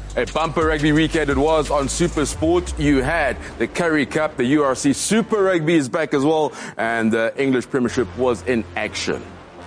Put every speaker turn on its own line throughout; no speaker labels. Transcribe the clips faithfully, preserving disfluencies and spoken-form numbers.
A bumper rugby weekend it was on Super Sport. You had the Currie Cup, the U R C Super Rugby is back as well, and the English Premiership was in action.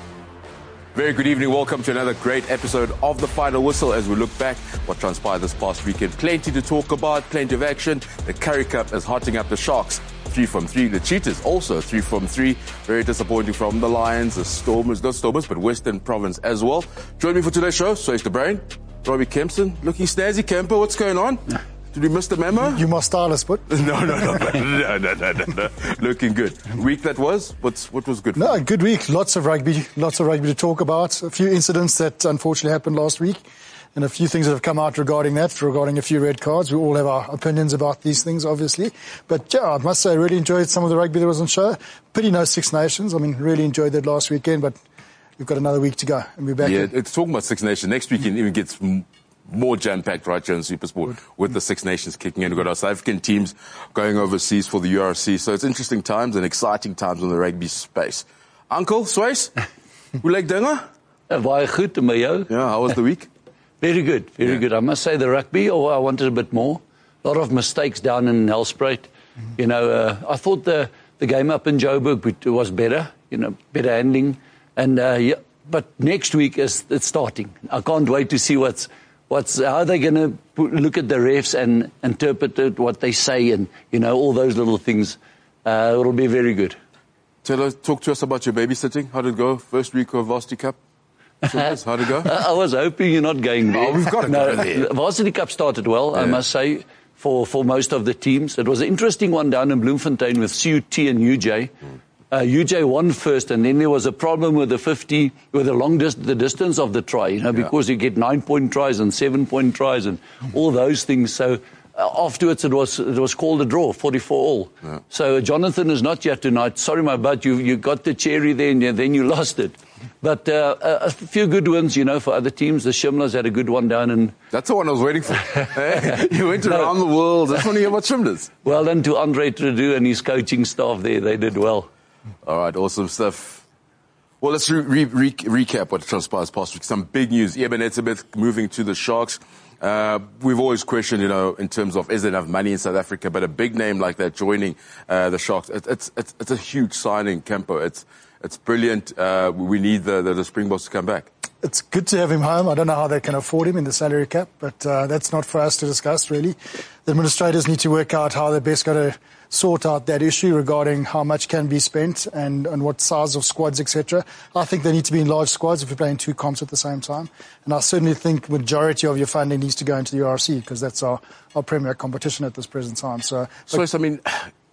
Very good evening. Welcome to another great episode of The Final Whistle as we look back what transpired this past weekend. Plenty to talk about, plenty of action. The Currie Cup is hotting up the Sharks. Three from three. The Cheetahs also three from three. Very disappointing from the Lions, the Stormers, not Stormers, but Western Province as well. Join me for today's show, Swayze the Brain, Robbie Kempson. Looking snazzy, Kemper. What's going on? Did we miss the memo?
You must style us, but
no, no, no, no, no, no, no, no. Looking good. Week that was. What's what was good? For
no,
you?
Good week. Lots of rugby. Lots of rugby to talk about. A few incidents that unfortunately happened last week, and a few things that have come out regarding that, regarding a few red cards. We all have our opinions about these things, obviously. But yeah, I must say, I really enjoyed some of the rugby that was on show. Pity no Six Nations. I mean, really enjoyed that last weekend, but we've got another week to go, and we're back.
Yeah,
in.
it's talking about Six Nations. Next weekend even gets more jam-packed right here in Super Sport with the Six Nations kicking in. We've got our South African teams going overseas for the U R C. So it's interesting times and exciting times in the rugby space. Uncle, Swayze, hoe lyk dinge?
Baie goed, met jou?
Yeah, how was the week?
Very good, very yeah. good. I must say the rugby, oh, I wanted a bit more. A lot of mistakes down in Nelspruit. Mm-hmm. You know, uh, I thought the, the game up in Joburg was better, you know, better handling. And, uh, yeah, but next week is it's starting. I can't wait to see what's What's, how they're going to look at the refs and interpret it, what they say, and, you know, all those little things. Uh, it'll be very good.
Tell us, talk to us about your babysitting. How did it go? First week of Varsity Cup? How did it go?
I was hoping you're not going there.
Oh, we've got to
no,
go there.
Varsity Cup started well, yeah. I must say, for, for most of the teams. It was an interesting one down in Bloemfontein with C U T and U J. Mm. Uh, U J won first, and then there was a problem with the fifty, with the long dis- the distance of the try, you know, yeah. because you get nine-point tries and seven-point tries and all those things. So uh, afterwards, it was it was called a draw, forty-four all. Yeah. So uh, Jonathan is not here tonight. Sorry, my bud, you you got the cherry there, and then you lost it. But uh, a, a few good wins, you know, for other teams. The Shimlers had a good one down in.
That's the one I was waiting for. Hey, you went
no.
around the world. I just want to hear about Shimlers.
Well done to Andre Trudeau and his coaching staff there. They did well.
All right, awesome stuff. Well, let's re- re- re- recap what transpires past week. Some big news. Eben Etzebeth moving to the Sharks. Uh, we've always questioned, you know, in terms of is there enough money in South Africa, but a big name like that joining uh, the Sharks, it, it's, it's it's a huge signing, Campo. It's it's brilliant. Uh, we need the, the, the Springboks to come back.
It's good to have him home. I don't know how they can afford him in the salary cap, but uh, that's not for us to discuss, really. The administrators need to work out how they're best going to sort out that issue regarding how much can be spent and, and what size of squads, et cetera. I think they need to be in large squads if you're playing two comps at the same time. And I certainly think majority of your funding needs to go into the U R C because that's our, our premier competition at this present time. So,
so, so I mean,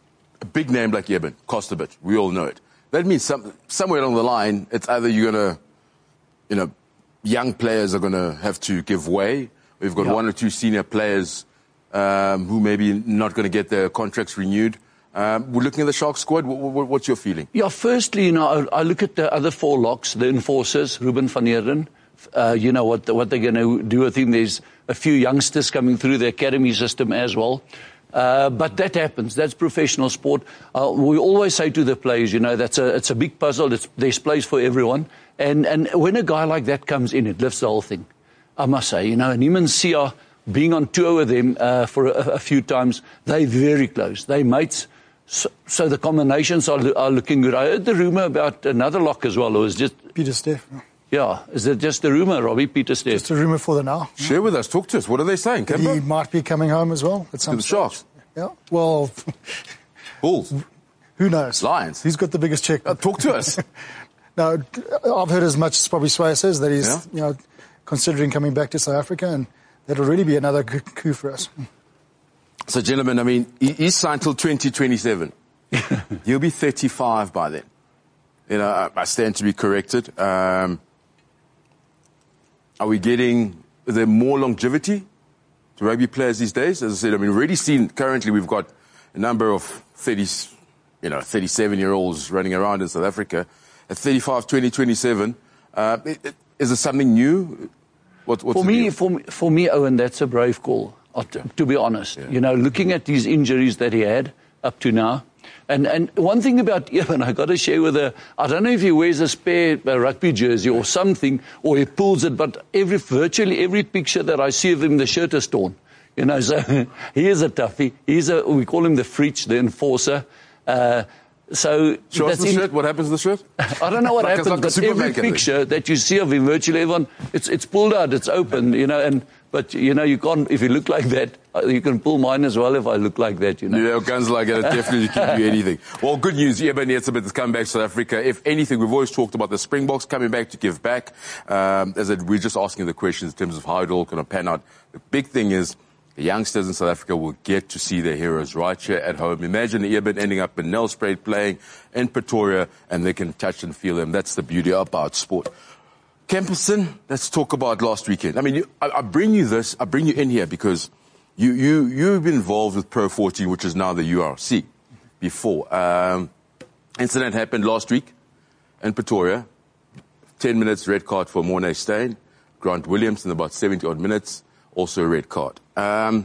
a big name like Eben costs a bit. We all know it. That means some, somewhere along the line, it's either you're going to, you know, young players are going to have to give way. We've got yeah. one or two senior players Um, who maybe not going to get their contracts renewed. Um, we're looking at the Sharks squad. W- w- what's your feeling?
Yeah, firstly, you know, I, I look at the other four locks, the enforcers, Ruben van Heerden. Uh, you know what what they're going to do with him. There's a few youngsters coming through the academy system as well. Uh, but that happens. That's professional sport. Uh, we always say to the players, you know, that's a it's a big puzzle. It's, there's place for everyone. And and when a guy like that comes in, it lifts the whole thing. I must say, you know, and him and Sia, being on tour with them uh, for a, a few times, they're very close. They're mates. So, so the combinations are, are looking good. I heard the rumour about another lock as well. It was just
Pieter-Steph.
Yeah, is it just a rumour, Robbie? Pieter-Steph?
Just a rumour for the now.
Share with us. Talk to us. What are they saying?
He might be coming home as well at some
to the Sharks.
Yeah. Well,
Bulls.
Who knows?
Lions.
Who's got the biggest check?
Uh, talk to us.
No, I've heard as much as probably Sway says that he's
yeah?
you know considering coming back to South Africa, and that'll really be another coup for us.
So, gentlemen, I mean, he's signed till twenty twenty-seven. He'll be thirty-five by then. You know, I stand to be corrected. Um, are we getting, is there more longevity to rugby players these days? As I said, I mean, we've already seen, currently we've got a number of thirty, you know, thirty-seven-year-olds running around in South Africa. At thirty-five, twenty twenty-seven, uh, it, it, is there something new? What, what's
for me, for me, for me, Owen, that's a brave call. To, to be honest, yeah. you know, looking at these injuries that he had up to now, And and one thing about Evan, I got to share with her, I don't know if he wears a spare uh, rugby jersey or something, or he pulls it, but every virtually every picture that I see of him, the shirt is torn. You know, so he is a toughie. He's a, we call him the Freach, the enforcer. Uh, so
Show us
that's
the
in,
shirt. What happens to the shirt?
I don't know what
like
happens,
like
but every picture that you see of him, virtually everyone, it's it's pulled out, it's open, you know, and but you know you can't if you look like that, you can pull mine as well if I look like that, you know.
Yeah, guns like that, it definitely can do anything. Well, good news, Eben Etzebeth has come back to South Africa. If anything, we've always talked about the Springboks coming back to give back. Um, as I, we're just asking the questions in terms of how it all kind of pan out. The big thing is, the youngsters in South Africa will get to see their heroes right here at home. Imagine Eben ending up in Nelspruit playing in Pretoria, and they can touch and feel them. That's the beauty about sport. Kemperson, let's talk about last weekend. I mean, you, I, I bring you this, I bring you in here because you, you, you've been involved with Pro fourteen, which is now the U R C, before. Um, incident happened last week in Pretoria. Ten minutes red card for Morné Steyn. Grant Williams in about seventy odd minutes. Also a red card. Um,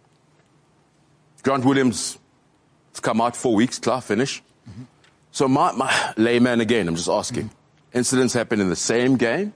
Grant Williams has come out four weeks, clear finish. Mm-hmm. So my, my layman again, I'm just asking. Mm-hmm. Incidents happen in the same game.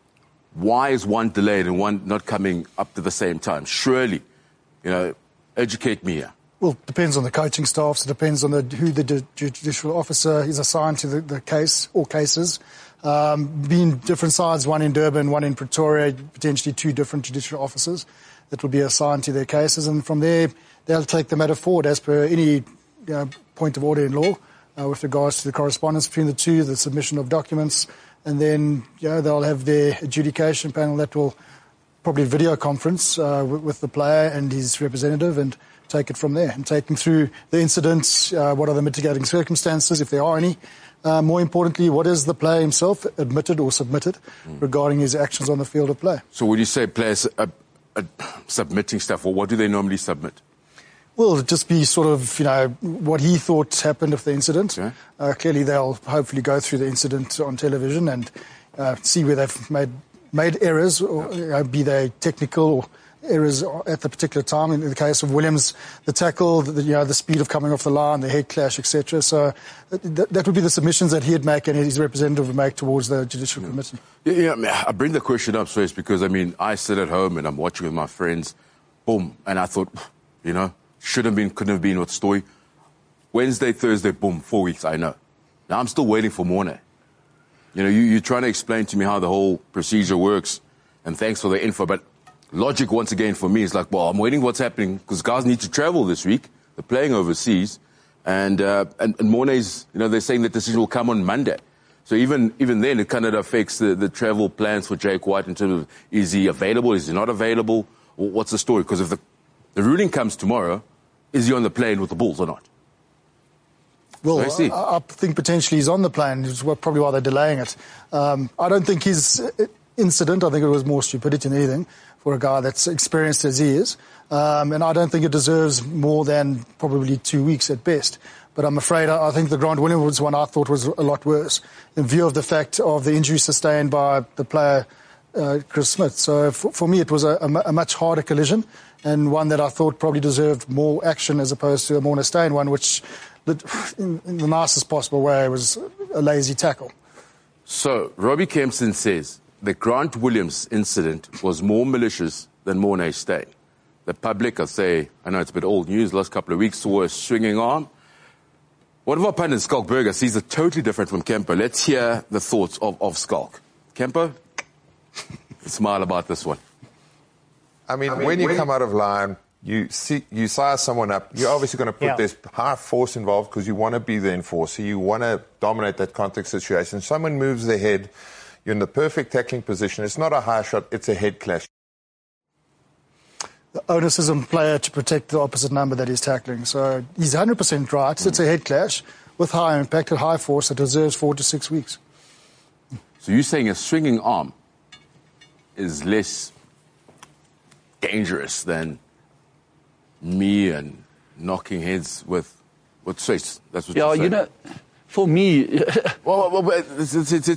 Why is one delayed and one not coming up to the same time? Surely, you know, educate me here.
Well, it depends on the coaching staffs. It depends on the, who the judicial officer is assigned to the, the case or cases. Um, being different sides, one in Durban, one in Pretoria, potentially two different judicial officers that will be assigned to their cases. And from there, they'll take the matter forward as per any you know, point of order in law uh, with regards to the correspondence between the two, the submission of documents, and then you know, they'll have their adjudication panel that will probably video conference uh, with, with the player and his representative and take it from there and take them through the incidents, uh, what are the mitigating circumstances, if there are any. Uh, more importantly, what is the player himself admitted or submitted mm. regarding his actions on the field of play?
So would you say players are, are submitting stuff, or what do they normally submit?
Well, it'd just be sort of, you know, what he thought happened of the incident.
Okay.
Uh, clearly, they'll hopefully go through the incident on television and uh, see where they've made made errors, or you know, be they technical or errors at the particular time. In the case of Williams, the tackle, the, you know, the speed of coming off the line, the head clash, et cetera. So th- that would be the submissions that he'd make and his representative would make towards the judicial yeah. committee.
Yeah, yeah I, mean, I bring the question up first because, I mean, I sit at home and I'm watching with my friends, boom, and I thought, you know, should have been, couldn't have been with Stoy. Wednesday, Thursday, boom, four weeks, I know. Now I'm still waiting for Morné. You know, you, you're trying to explain to me how the whole procedure works, and thanks for the info, but logic, once again, for me is like, well, I'm waiting what's happening because guys need to travel this week. They're playing overseas. And, uh, and, and Morné's, you know, they're saying the decision will come on Monday. So even, even then, it kind of affects the, the travel plans for Jake White in terms of, is he available? Is he not available? Or what's the story? Because if the, the ruling comes tomorrow, is he on the plane with the Bulls or not?
Well, I, I think potentially he's on the plane, which is probably why they're delaying it. Um, I don't think his incident, I think it was more stupidity than anything for a guy that's experienced as he is. Um, and I don't think it deserves more than probably two weeks at best. But I'm afraid I, I think the Grant Williams one I thought was a lot worse in view of the fact of the injury sustained by the player, uh, Chris Smith. So for, for me, it was a, a, a much harder collision and one that I thought probably deserved more action as opposed to a Morné Steyn one, which in, in the nicest possible way was a lazy tackle.
So Robbie Kempson says the Grant Williams incident was more malicious than Morné Steyn. The public, I say, I know it's a bit old news, last couple of weeks, saw a swinging arm. One of our pundit, Skalk Burger, sees it totally different from Kemper. Let's hear the thoughts of, of Skalk. Kemper, smile about this one.
I mean, I mean when you when come out of line, you see, you size someone up, you're obviously going to put yeah. this high force involved because you want to be the enforcer. You want to dominate that contact situation. Someone moves their head, you're in the perfect tackling position. It's not a high shot, it's a head clash.
The onus is on the player to protect the opposite number that he's tackling. So he's one hundred percent right. Mm. It's a head clash with high impact at high force that deserves four to six weeks.
So you're saying a swinging arm is less dangerous than me and knocking heads with with Swiss? That's what
yeah,
you're saying.
You know, for me...
well, well, well, it's, it's, it's here.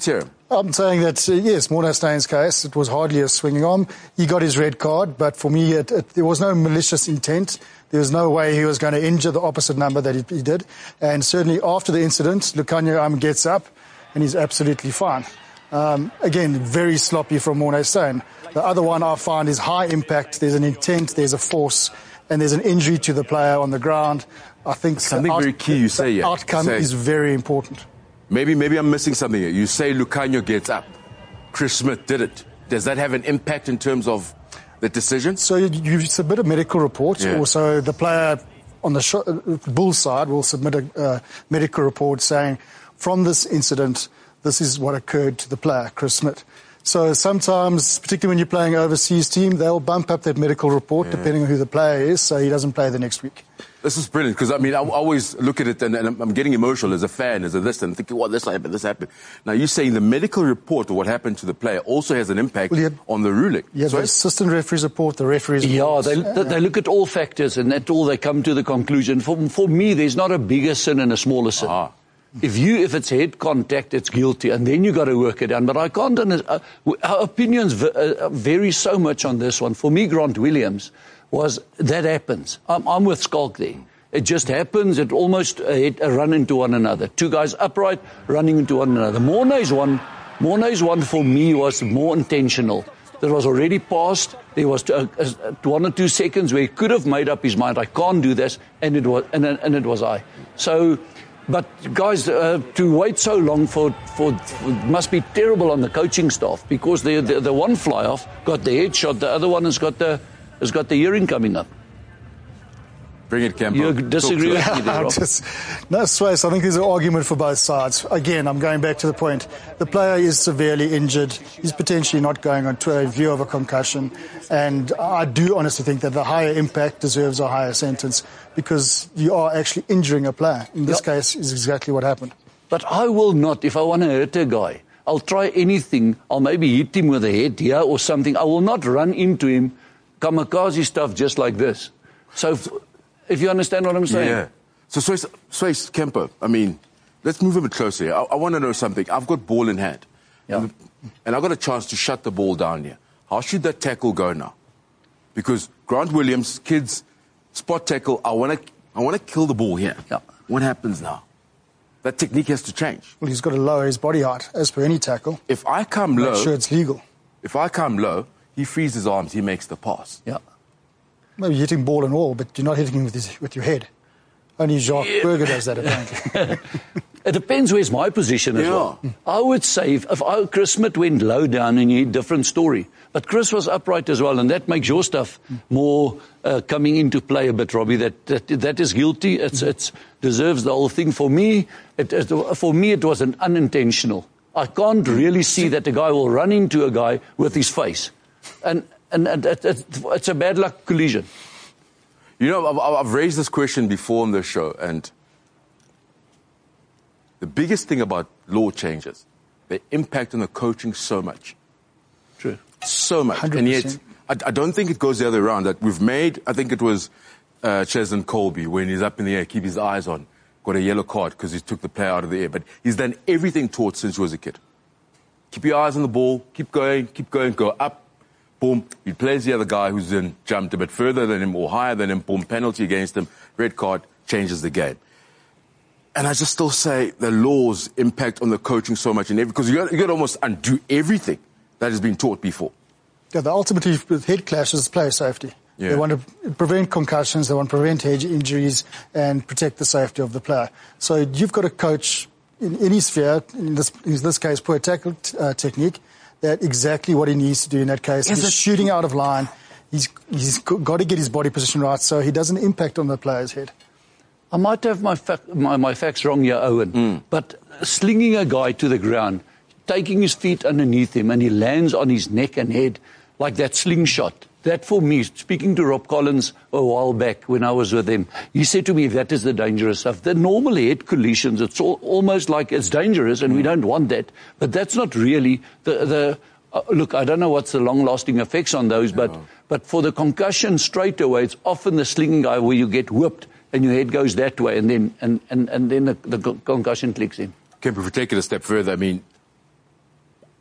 I'm saying that, uh, yes, Morné Stein's case, it was hardly a swinging arm. He got his red card, but for me, it, it, there was no malicious intent. There was no way he was going to injure the opposite number that he, he did. And certainly after the incident, Lukhanyo um, gets up and he's absolutely fine. Um, again, very sloppy from Morné Steyn. The other one I find is high impact. There's an intent, there's a force, and there's an injury to the player on the ground. I think
something
out,
very key you say.
The
Yeah.
outcome
say.
is very important.
Maybe, maybe I'm missing something here. You say Lukhanyo gets up. Chris Smith did it. Does that have an impact in terms of the decision?
So you, you submit a medical report.
Yeah.
Also, the player on the sh- bull side will submit a uh, medical report saying, from this incident, this is what occurred to the player, Chris Smith. So sometimes, particularly when you're playing an overseas team, they'll bump up that medical report yeah. depending on who the player is, so he doesn't play the next week.
This is brilliant, because, I mean, I always look at it and, and I'm getting emotional as a fan, as a this, and thinking, well, this happened, this happened. Now, you're saying the medical report of what happened to the player also has an impact well, have, on the ruling.
Yeah,
so
the assistant referee's report, the referee's
Yeah,
report.
they,
Yeah.
they look at all factors, and that's all they come to the conclusion. For, for me, there's not a bigger sin and a smaller sin.
Ah.
If you, if it's head contact, it's guilty, and then you got to work it out. But I can't. Uh, our opinions v- uh, vary so much on this one. For me, Grant Williams was that happens. I'm, I'm with Schalk there. It just happens. It almost uh, it, uh, run into one another. Two guys upright, running into one another. Morné's one, Morné's one for me was more intentional. That was already passed. There was uh, uh, one or two seconds where he could have made up his mind. I can't do this, and it was, and, and it was I. So. But guys, uh, to wait so long for, for, for must be terrible on the coaching staff, because the, the the one fly off got the headshot, the other one has got the has got the hearing coming up.
Bring it, Kempo.
You disagree with me there, Rob?
Just, no, Sways, I think there's an argument for both sides. Again, I'm going back to the point. The player is severely injured. He's potentially not going on to a view of a concussion. And I do honestly think that the higher impact deserves a higher sentence, because you are actually injuring a player. In this yep. case, is exactly what happened.
But I will not, if I want to hurt a guy, I'll try anything. I'll maybe hit him with a head here or something. I will not run into him, kamikaze stuff just like this. So... If you understand what I'm saying.
Yeah. So, Sways, Sways Kempo, I mean, let's move a bit closer here. I, I want to know something. I've got ball in hand.
Yeah.
And, and I've got a chance to shut the ball down here. How should that tackle go now? Because Grant Williams, kids, spot tackle, I want to I want to kill the ball here.
Yeah.
What happens now? That technique has to change.
Well, he's got to lower his body height, as per any tackle.
If I come low...
Make sure it's legal.
If I come low, he frees his arms, he makes the pass.
Yeah.
Maybe you're hitting ball and all, but you're not hitting him with, his, with your head. Only Jacques yeah. Burger does that, apparently.
It depends where's my position as
yeah.
well. I would say if, if I, Chris Smith went low down and you had a different story. But Chris was upright as well, and that makes your stuff more uh, coming into play a bit, Robbie. That that, that is guilty. It's it's deserves the whole thing. For me, it, it, for me, it was an unintentional. I can't really see that the guy will run into a guy with his face. And... And, and it, it, it's a bad luck collision.
You know, I've, I've raised this question before on the show, and the biggest thing about law changes, they impact on the coaching so much.
True.
So much.
one hundred percent.
And yet, I, I don't think it goes the other way around. That we've made, I think it was uh, Cheslin Colby, when he's up in the air, keep his eyes on, got a yellow card because he took the player out of the air. But he's done everything taught since he was a kid. Keep your eyes on the ball, keep going, keep going, go up. Boom, he plays the other guy who's then jumped a bit further than him or higher than him, boom, penalty against him, red card, changes the game. And I just still say the laws impact on the coaching so much, in every, because you got, you got to almost undo everything that has been taught before.
Yeah, the ultimately with head clashes is player safety. Yeah. They want to prevent concussions, they want to prevent head injuries and protect the safety of the player. So you've got to coach in any sphere, in this, in this case, poor tackle uh, technique, that exactly what he needs to do in that case. Is he's shooting out of line. He's, he's got to get his body position right so he doesn't impact on the player's head.
I might have my, fa- my, my facts wrong here, Owen, mm. but slinging a guy to the ground, taking his feet underneath him, and he lands on his neck and head like that slingshot, that for me, speaking to Rob Collins a while back when I was with him, he said to me, that is the dangerous stuff. The normal head collisions, it's all, almost like it's dangerous and mm. we don't want that. But that's not really the... the uh, look, I don't know what's the long-lasting effects on those, no. but, but for the concussion straight away, it's often the slinging guy where you get whipped and your head goes that way and then, and, and, and then the, the concussion clicks in.
Okay, but if we take it a step further, I mean,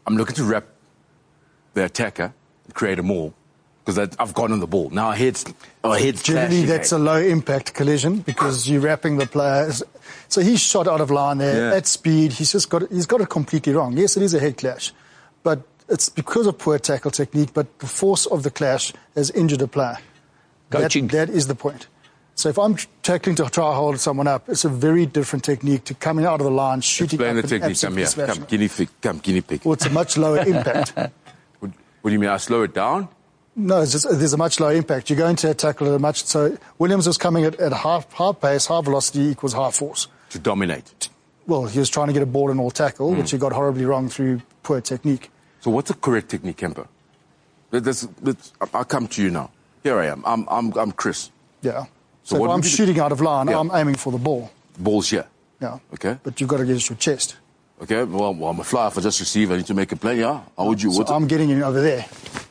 I'm looking to wrap the attacker, create a maul, because I've gotten the ball. Now our heads, our heads
Generally,
clashing,
that's
eh?
a low-impact collision because you're wrapping the players. So he's shot out of line there
Yeah.
at speed. He's just got it, he's got it completely wrong. Yes, it is a head clash, but it's because of poor tackle technique. But the force of the clash has injured a player.
Coaching.
That, that is the point. So if I'm tackling to try to hold someone up, it's a very different technique to coming out of the line, shooting
Explain
up
the
and
technique. Come
absolutely
here.
smashing
Come,
it.
guinea pig. Come, guinea pig.
Well, it's a much lower impact.
What, what do you mean? I slow it down?
No, it's just, there's a much lower impact. You're going to tackle at a much... So Williams was coming at, at half, half pace, high velocity equals high force.
To dominate.
Well, he was trying to get a ball and all tackle, mm. which he got horribly wrong through poor technique.
So what's the correct technique, Kemper? This, this, I'll come to you now. Here I am. I'm, I'm, I'm Chris.
Yeah.
So
So,
what
if I'm
would you do?
shooting out of line,
Yeah.
I'm aiming for the ball.
Ball's here.
Yeah.
Okay.
But you've got to get it to your chest.
Okay. Well, well, I'm a flyer for just receive. I need to make a play. Yeah. How would you?
So
what's it-
I'm getting in over there.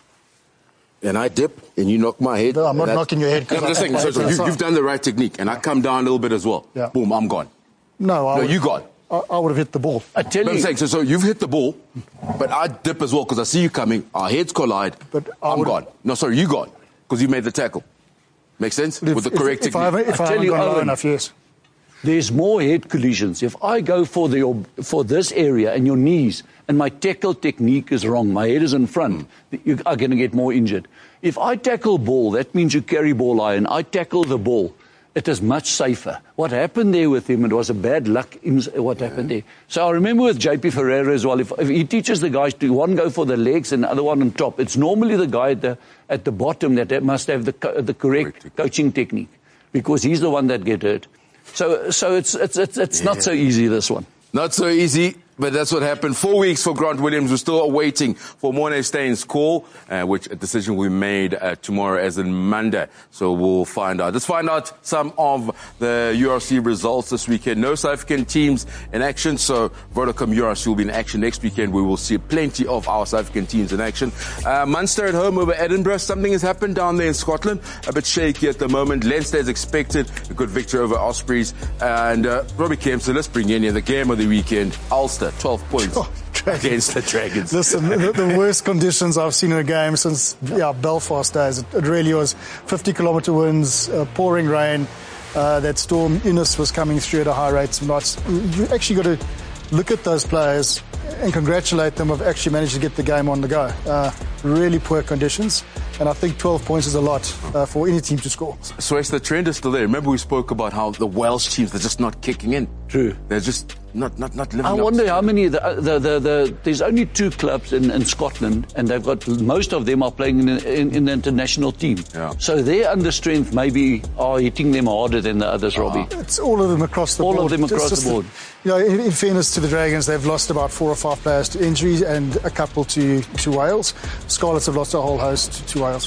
and I dip, and you knock my head.
No, I'm not
and that's-
knocking your head 'cause
No, I'm just
I-
saying.
I
So,
play
so
to the
you,
side.
you've done the right technique, and I come down a little bit as well.
Yeah.
Boom, I'm gone.
No, I
No,
would,
you got.
I, I would have hit the ball.
I tell
But I'm
you,
saying, so, so you've hit the ball, but I dip as well because I see you coming. Our heads collide.
But I
I'm
would-
gone. No, sorry, you gone because you made the tackle. Make sense?
If-
With the
if-
correct
if, I
technique.
haven't, if
I
I
tell
haven't
you,
gone low
Owen,
enough, yes.
there's more head collisions. If I go for the for this area and your knees, and my tackle technique is wrong, my head is in front, you are going to get more injured. If I tackle ball, that means you carry ball high, and I tackle the ball, it is much safer. What happened there with him, it was a bad luck in what happened there. So I remember with J P Ferreira as well, if, if he teaches the guys to one go for the legs and the other one on top, it's normally the guy at the, at the bottom that must have the, co- the correct
Correct.
coaching technique, because he's the one that get hurt. So, so it's it's it's, it's
Yeah.
not so easy, this one.
Not so easy, but that's what happened. Four weeks for Grant Williams. We're still awaiting for Morne Stein's call, uh, which a decision will be made uh, tomorrow, as in Monday. So we'll find out. Let's find out some of the U R C results this weekend. No South African teams in action, so Vodacom U R C will be in action next weekend. We will see plenty of our South African teams in action. Uh, Munster at home over Edinburgh. Something has happened down there in Scotland. A bit shaky at the moment. Leinster is expected. A good victory over Ospreys. And uh, Robbie Kempson, let's bring in here the game of the weekend. Ulster, twelve points
Oh, Dragons.
against the Dragons.
Listen, the, the worst conditions I've seen in a game since yeah, Belfast days. It, it really was fifty kilometre winds, uh, pouring rain. Uh, that storm Innes was coming through at a high rate. Some nights. You actually got to look at those players and congratulate them of actually managed to get the game on the go. Uh, really poor conditions. And I think twelve points is a lot uh, for any team to score.
So it's the trend is still there. Remember we spoke about how the Welsh teams, they're just not kicking in.
True.
They're just not not, not living
I
up
wonder
to
how
it.
many. The, the, the, the, there's only two clubs in, in Scotland, and they've got most of them are playing in, in, in the international team.
Yeah.
So their under strength maybe are hitting them harder than the others, Robbie.
It's all of them across the
All of
board.
them across
It's just
the board.
You know, in, in fairness to the Dragons, they've lost about four or five players to injuries and a couple to, to Wales. Scarlets have lost a whole host to Wales.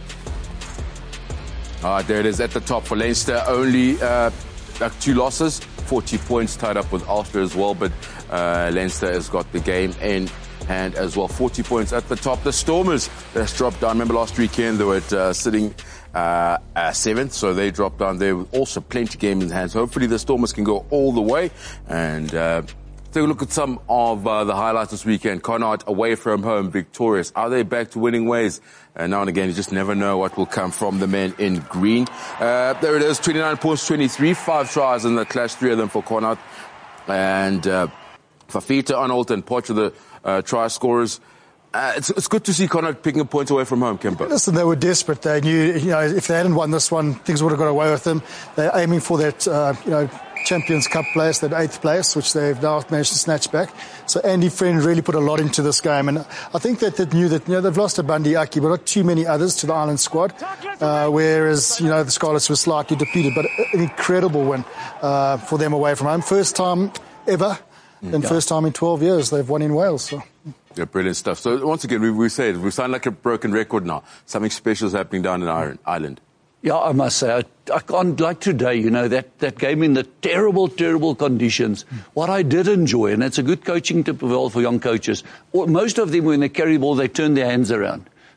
All right, there it is at the top for Leinster. Only uh, like two losses, forty points tied up with Ulster as well. But uh, Leinster has got the game in hand as well. forty points at the top. The Stormers, that's dropped down. Remember last weekend they were at, uh, sitting uh, uh, seventh, so they dropped down there with also plenty of game in hand. So hopefully the Stormers can go all the way. And uh, take a look at some of uh, the highlights this weekend. Connacht away from home, victorious. Are they back to winning ways? And now and again, you just never know what will come from the men in green. Uh, there it is, twenty-nine points, twenty-three, five tries in the clash, three of them for Connacht. And uh, Fafita, Arnold, and Poch are the uh, try scorers. Uh, it's, it's good to see Connacht picking up points away from home, Kemper.
Listen, they were desperate. They knew, you know, if they hadn't won this one, things would have got away with them. They're aiming for that, uh, you know, Champions Cup place, that eighth place, which they've now managed to snatch back. So Andy Friend really put a lot into this game, and I think that they knew that, you know, they've lost a Bundy Aki, but not too many others to the Ireland squad. Uh, whereas, you know, the Scarlets were slightly depleted, but an incredible win uh, for them away from home. First time ever, and
Yeah.
first time in twelve years they've won in Wales. So.
Yeah, brilliant stuff. So once again, we, we say it, we sound like a broken record now. Something special is happening down in Ireland.
Yeah, I must say, I, I can't, like today, you know, that, that game in the terrible, terrible conditions. What I did enjoy, and it's a good coaching tip as well for young coaches, or most of them, when they carry the ball, they turn their hands around.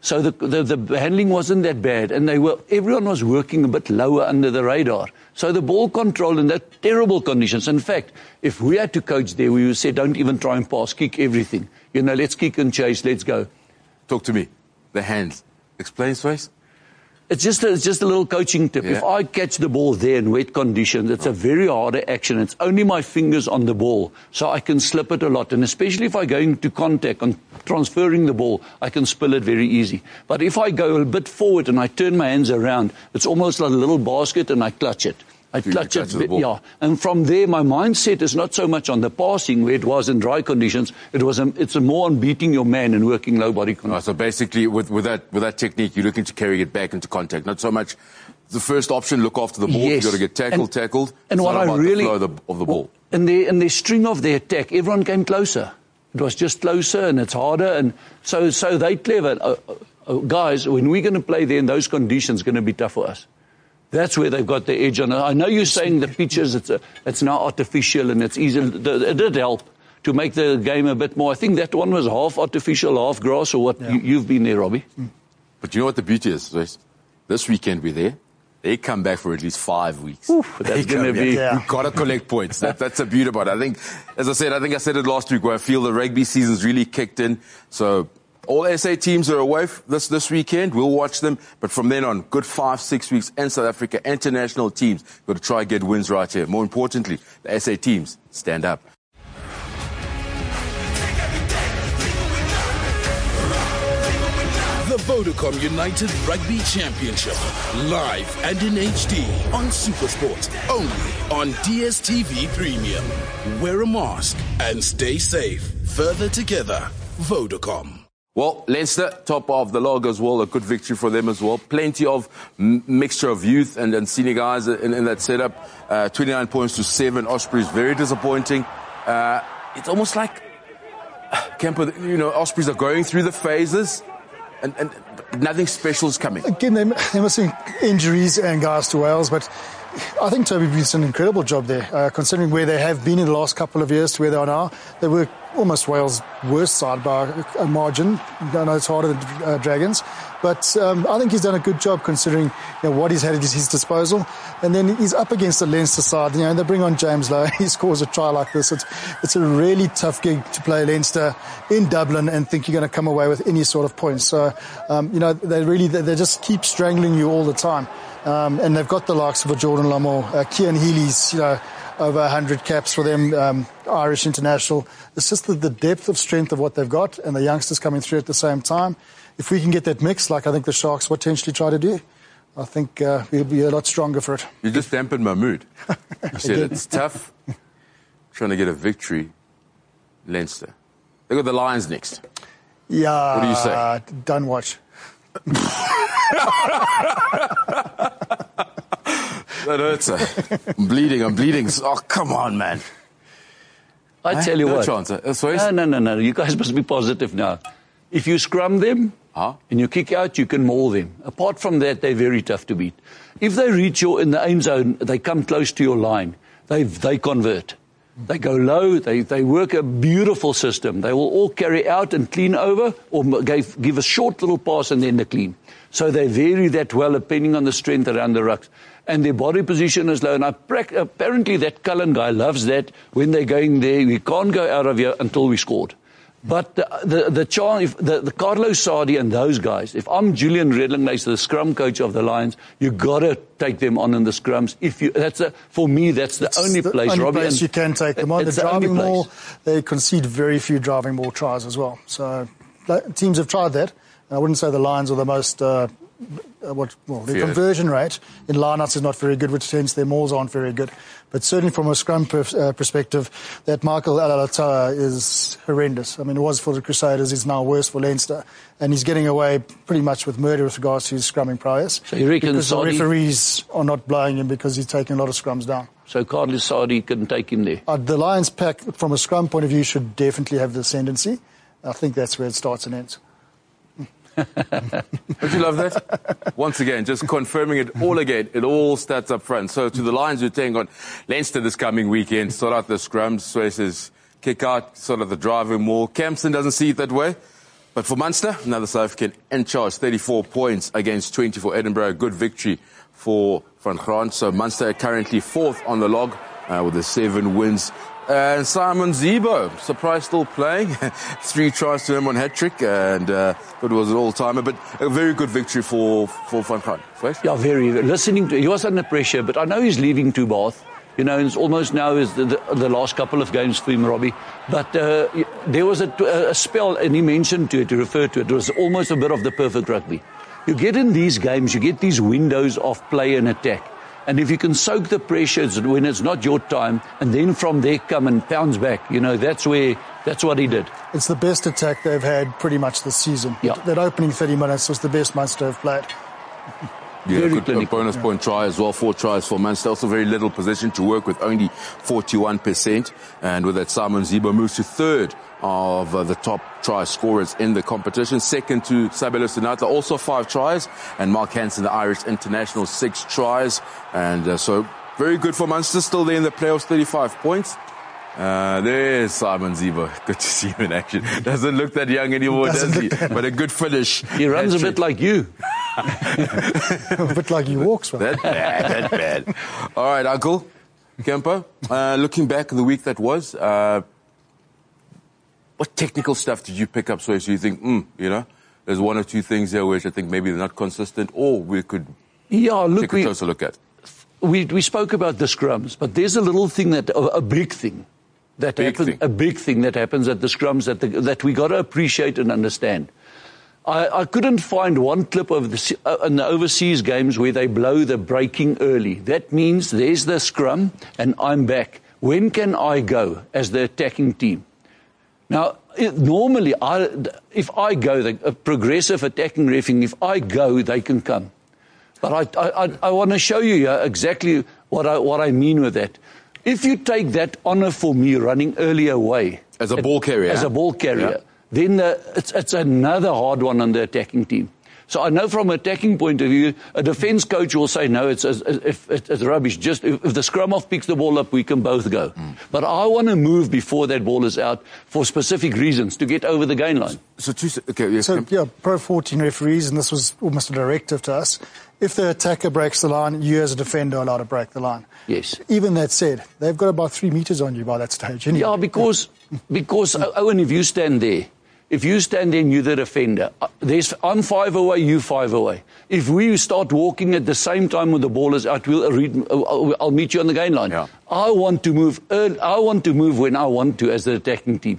So the, the, the handling wasn't that bad, and they were, everyone was working a bit lower under the radar. So the ball control in that terrible conditions. In fact, if we had to coach there, we would say, don't even try and pass, kick everything. You know, let's kick and chase, let's go.
Talk to me. The hands. Explain, Swayze.
It's just a, it's just a little coaching tip.
Yeah.
If I catch the ball there in wet conditions, it's a very harder action. It's only my fingers on the ball, so I can slip it a lot. And especially if I go into contact on transferring the ball, I can spill it very easy. But if I go a bit forward and I turn my hands around, it's almost like a little basket and I clutch it. I
You
clutch
clutch
it,
the ball.
yeah. And from there, my mindset is not so much on the passing where it was in dry conditions. It was, a, it's a more on beating your man and working low body control.
Oh, so basically, with, with that with that technique, you're looking to carry it back into contact. Not so much the first option, look after the ball.
Yes.
You've got to get tackled,
and,
tackled.
And
it's
what
not
I
about
really,
the flow of the, of the ball.
In the, in the string of the attack, everyone came closer. It was just closer and it's harder. And so, so they clever. Uh, uh, guys, when we're going to play there in those conditions, it's going to be tough for us. That's where they've got the edge on it. I know you're saying the pitches, it's, a, it's now artificial and it's easy. It did help to make the game a bit more. I think that one was half artificial, half grass, or what?
Yeah.
You, you've been there, Robbie.
But you know what the beauty is? Swayze? This weekend we're there. They come back for at least five weeks.
Oof, that's
They
gonna
come
be-
back.
Yeah.
We've got to collect points. That, that's the beauty about it. I think, as I said, I think I said it last week where I feel the rugby season's really kicked in. So all S A teams are away f- this, this weekend. We'll watch them. But from then on, good five, six weeks in South Africa, international teams. Got to try and get wins right here. More importantly, the S A teams stand up.
The Vodacom United Rugby Championship, live and in H D on SuperSport, only on D S T V Premium. Wear a mask and stay safe. Further together, Vodacom.
Well, Leinster, top of the log as well, a good victory for them as well. Plenty of m- mixture of youth and, and senior guys in, in that setup. Uh, twenty-nine points to seven. Ospreys, very disappointing. Uh, it's almost like, Kemper, you know, Ospreys are going through the phases and, and nothing special is coming.
Again, they, they must see injuries and guys to Wales, but I think Toby Booth's an incredible job there, uh, considering where they have been in the last couple of years to where they are now. They were almost Wales' worst side by a margin. I know it's harder than uh, Dragons, but um, I think he's done a good job considering, you know, what he's had at his disposal. And then he's up against the Leinster side. You know, they bring on James Lowe. He scores a try like this. It's it's a really tough gig to play Leinster in Dublin and think you're going to come away with any sort of points. So, um, you know, they really they, they just keep strangling you all the time. Um, and they've got the likes of Jordan Lamore, uh, Cian Healy's, you know, over one hundred caps for them, um, Irish international. It's just the, the depth of strength of what they've got and the youngsters coming through at the same time. If we can get that mix, like I think the Sharks potentially try to do, I think uh, we'll be a lot stronger for it.
You just dampened my mood. You said it's tough trying to get a victory, Leinster. They got the Lions next.
Yeah.
What do you say?
Uh, don't watch.
That hurts. uh. I'm bleeding, I'm bleeding. Oh, come on, man.
I tell you
no
what.
chance. Uh, Swayze?
No, no, no, no. You guys must be positive now. If you scrum them
Huh?
and you kick out, you can maul them. Apart from that, they're very tough to beat. If they reach your in the end zone, they come close to your line. They they convert. They go low. They they work a beautiful system. They will all carry out and clean over, or give, give a short little pass and then the clean. So they vary that well depending on the strength around the rucks. And their body position is low. And I pra- apparently that Cullen guy loves that. When they're going there, we can't go out of here until we scored. But the the the, Char- if the, the Carlos Sardi and those guys, if I'm Julian Redling, the scrum coach of the Lions, you got to take them on in the scrums. If you, that's a, for me, that's the
It's
only
the
place,
only
Robbie.
place
and
you can take them on. The
it's the only
driving ball,
place.
they concede very few driving ball tries as well. So like, teams have tried that. I wouldn't say the Lions are the most. Uh, uh, what well, their
Feared.
conversion rate in lineouts is not very good, which hence their mauls aren't very good. But certainly from a scrum per, uh, perspective, that Michael Alalatoa is horrendous. I mean, it was for the Crusaders, it's now worse for Leinster. And he's getting away pretty much with murder with regards to his scrumming prowess.
So you reckon
because the
Sardi-
referees are not blowing him because he's taking a lot of scrums down.
So Carlos Sardi can take him there.
Uh, the Lions pack, from a scrum point of view, should definitely have the ascendancy. I think that's where it starts and ends.
Don't you love that? Once again, just confirming it all again. It all starts up front. So to the Lions who are taking on Leinster this coming weekend, sort out the scrums, Swayze says kick out, sort of the driving maul. Campson doesn't see it that way. But for Munster, another South African in charge, thirty-four points against twenty for Edinburgh. Good victory for Van Graan. So Munster are currently fourth on the log uh, with the seven wins. And Simon Zebo, surprise still playing. Three tries to him on hat-trick, and uh, it was an all-timer. But a very good victory for, for Van Graan.
Yeah, very. Listening to, he was under pressure, but I know he's leaving to Bath. You know, it's almost now is the, the, the last couple of games for him, Robbie. But uh, there was a, a spell, and he mentioned to it, he referred to it, it was almost a bit of the perfect rugby. You get in these games, you get these windows of play and attack. And if you can soak the pressures when it's not your time, and then from there come and pounce back, you know, that's where, that's what he did.
It's the best attack they've had pretty much this season.
Yeah.
That opening thirty minutes was the best Munster have played.
Yeah,
very
good, a bonus yeah. point try as well, four tries for Munster. Also very little possession to work with, only forty-one percent. And with that, Simon Zebo moves to third of uh, the top try scorers in the competition. Second to Sabelo Senatla, also five tries. And Mark Hansen, the Irish international, six tries. And uh, so very good for Munster, still there in the playoffs, thirty-five points. Uh, there's Simon Zebo. Good to see him in action. Doesn't look that young anymore, does he? But a good finish.
He runs a bit like you.
A bit like he walks. Right?
That bad, that bad. All right, Uncle Kempo, uh, looking back at the week that was, uh, what technical stuff did you pick up so you think, mm, you know, there's one or two things there which I think maybe they're not consistent, or we could
yeah, look,
take a
we,
closer look at?
We, we spoke about the scrums, but there's a little thing, that a, a big thing that
big
happens,
thing.
a big thing that happens at the scrums that, the, that we got to appreciate and understand. I, I couldn't find one clip of the, uh, in the overseas games where they blow the breaking early. That means there's the scrum and I'm back. When can I go as the attacking team? Now, it, normally, I, if I go, the a progressive attacking reffing, if I go, they can come. But I, I, I want to show you here exactly what I, what I mean with that. If you take that honour for me running early away.
As a ball carrier.
As a ball carrier. Yeah. Then the, it's, it's another hard one on the attacking team. So I know from an attacking point of view, a defence coach will say, no, it's, it's, it's, it's rubbish. Just if, if the scrum half picks the ball up, we can both go. Mm. But I want to move before that ball is out for specific reasons, to get over the gain line.
So, two, okay, yes,
so yeah, Pro fourteen referees, and this was almost a directive to us, if the attacker breaks the line, you as a defender are allowed to break the line.
Yes.
Even that said, they've got about three metres on you by that stage. Anyway.
Yeah, because, because Owen, if you stand there, If you stand there and you're the defender, there's, I'm five away, you five away. If we start walking at the same time when the ball is out, we'll read, I'll meet you on the gain line.
Yeah.
I want to move early, I want to move when I want to as the attacking team.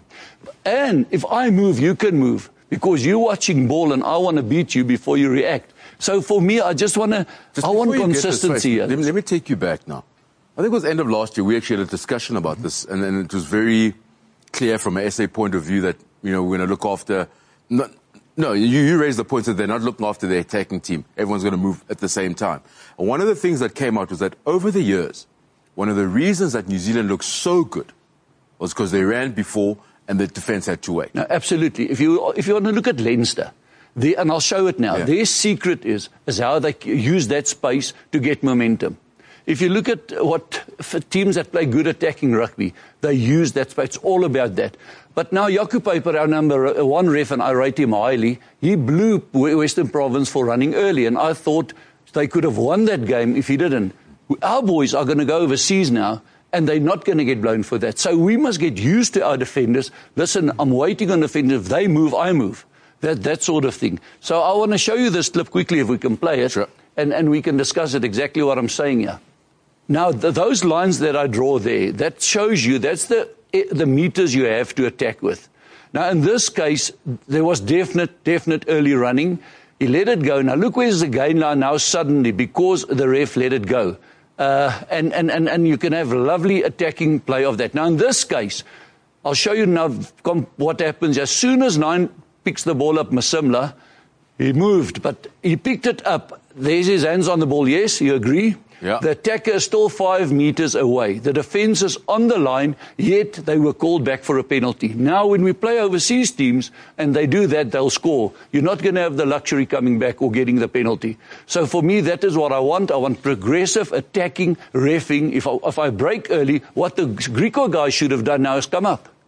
And if I move, you can move, because you're watching ball and I want to beat you before you react. So for me, I just want to, I want consistency.
Let me, let me take you back now. I think it was the end of last year, we actually had a discussion about this, and then it was very clear from an S A point of view that, you know, we're going to look after... No, no you, you raised the point that they're not looking after their attacking team. Everyone's going to move at the same time. And one of the things that came out was that over the years, one of the reasons that New Zealand looked so good was because they ran before and the defence had to wait.
No, absolutely. If you if you want to look at Leinster, they, and I'll show it now, yeah. Their secret is, is how they use that space to get momentum. If you look at what for teams that play good attacking rugby, they use that space. It's all about that. But now Jaco Peyper, our number one ref, and I rate him highly, he blew Western Province for running early, and I thought they could have won that game if he didn't. Our boys are going to go overseas now, and they're not going to get blown for that. So we must get used to our defenders. Listen, I'm waiting on defenders. If they move, I move. That that sort of thing. So I want to show you this clip quickly if we can play it,
sure.
and, and we can discuss it exactly what I'm saying here. Now, the, those lines that I draw there, that shows you, that's the the meters you have to attack with. Now, in this case, there was definite, definite early running. He let it go. Now, look where's the gain line now suddenly, because the ref let it go. Uh, and, and, and, and you can have lovely attacking play of that. Now, in this case, I'll show you now what happens. As soon as Nine picks the ball up, Masimla, he moved, but he picked it up. There's his hands on the ball. Yes, you agree?
Yeah.
The attacker is still five metres away. The defence is on the line, yet they were called back for a penalty. Now, when we play overseas teams and they do that, they'll score. You're not going to have the luxury coming back or getting the penalty. So for me, that is what I want. I want progressive attacking reffing. If I, if I break early, what the Griquas guys should have done now is come up.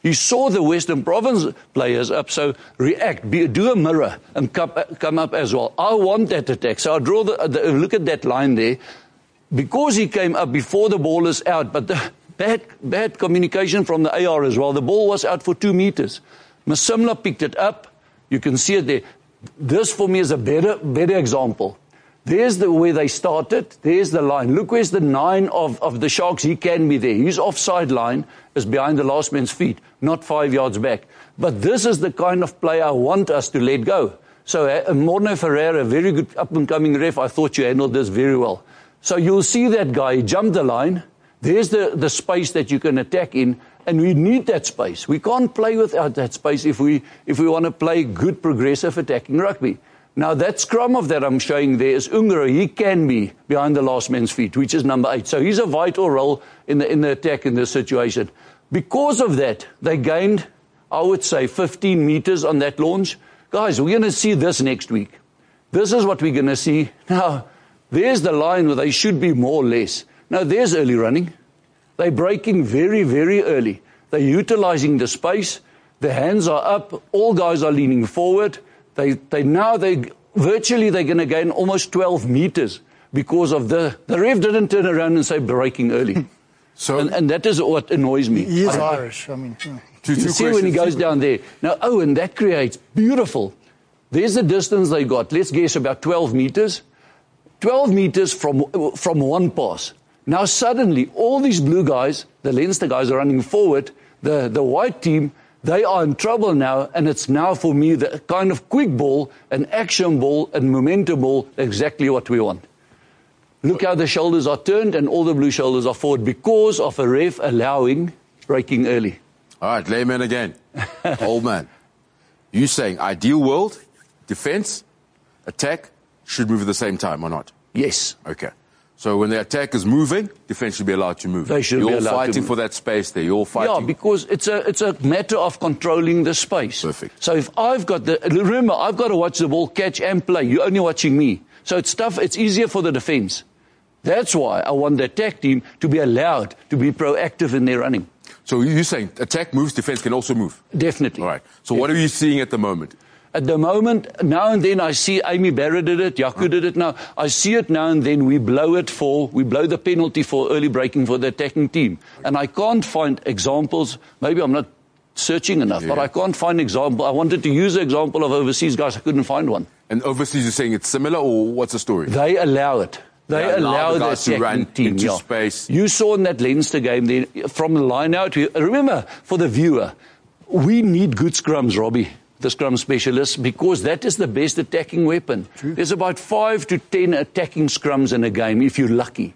He saw the Western Province players up, so react, be, do a mirror and come, come up as well. I want that attack. So I draw the, the, look at that line there. Because he came up before the ball is out, but the bad, bad communication from the A R as well. The ball was out for two meters. Masimla picked it up. You can see it there. This for me is a better, better example. There's the where they started. There's the line. Look where's the nine of, of the Sharks. He can be there. His offside line is behind the last man's feet, not five yards back. But this is the kind of play I want us to let go. So uh, Morne Ferreira, very good up-and-coming ref, I thought you handled this very well. So you'll see that guy, he jumped the line. There's the, the space that you can attack in, and we need that space. We can't play without that space if we, if we want to play good, progressive attacking rugby. Now, that scrum of that I'm showing there is Ungaro. He can be behind the last man's feet, which is number eight. So he's a vital role in the, in the attack in this situation. Because of that, they gained, I would say, fifteen meters on that launch. Guys, we're going to see this next week. This is what we're going to see. Now, there's the line where they should be more or less. Now, there's early running. They're breaking very, very early. They're utilizing the space. The hands are up. All guys are leaning forward. They, they now, they virtually, they're going to gain almost twelve meters because of the, the ref didn't turn around and say breaking early. So, and, and that is what annoys me.
He is
I,
Irish. I mean, yeah.
two, two you see when he goes down there. Now, oh, and that creates beautiful. There's the distance they got. Let's guess about twelve meters. twelve meters from, from one pass. Now, suddenly, all these blue guys, the Leinster guys are running forward. The, the white team, they are in trouble now, and it's now for me the kind of quick ball, an action ball, and momentum ball, exactly what we want. Look how the shoulders are turned, and all the blue shoulders are forward because of a ref allowing breaking early.
All right, layman again. Old man. You saying ideal world, defense, attack should move at the same time or not?
Yes.
Okay. So when the attack is moving, defense should be allowed to move.
They should
You're
be allowed
fighting
to move.
for that space there. You're fighting.
Yeah, because it's a it's a matter of controlling the space.
Perfect.
So if I've got the remember, I've got to watch the ball, catch and play. You're only watching me. So it's tough. It's easier for the defense. That's why I want the attack team to be allowed to be proactive in their running.
So you're saying attack moves, defense can also move?
Definitely.
All right. So what are you seeing at the moment?
At the moment, now and then I see Amy Barrett did it, Yaku did it now. I see it now and then. We blow it for, we blow the penalty for early breaking for the attacking team. And I can't find examples. Maybe I'm not searching enough, yeah. but I can't find example. I wanted to use an example of overseas guys. I couldn't find one.
And overseas, you're saying it's similar, or what's the story?
They allow it. They, they allow, allow the, the guys to run team,
into
yeah.
space.
You saw in that Leinster game there, from the line out. We, remember, for the viewer, we need good scrums, Robbie, the scrum specialist, because that is the best attacking weapon. True. There's about five to ten attacking scrums in a game, if you're lucky.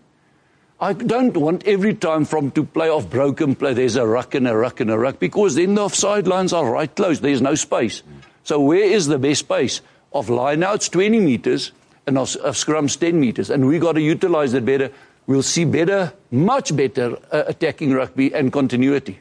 I don't want every time from to play off broken play, there's a ruck and a ruck and a ruck, because then the offside lines are right close. There's no space. Mm. So where is the best space? Of line-outs, twenty meters, and of, of scrums, ten meters. And we got to utilize that better. We'll see better, much better uh, attacking rugby and continuity.